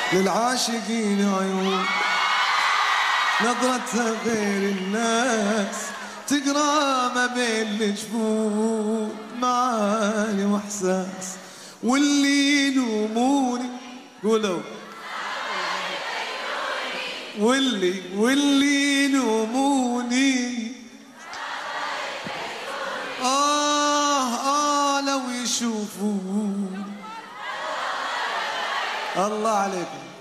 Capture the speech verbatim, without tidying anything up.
للعاشقين عيون نظرتها غير الناس تقرا ما بين الجفون معاني واحساس واللي يلوموني قولوا واللي واللي يلوموني آه آه لو يشوفون الله عليكم.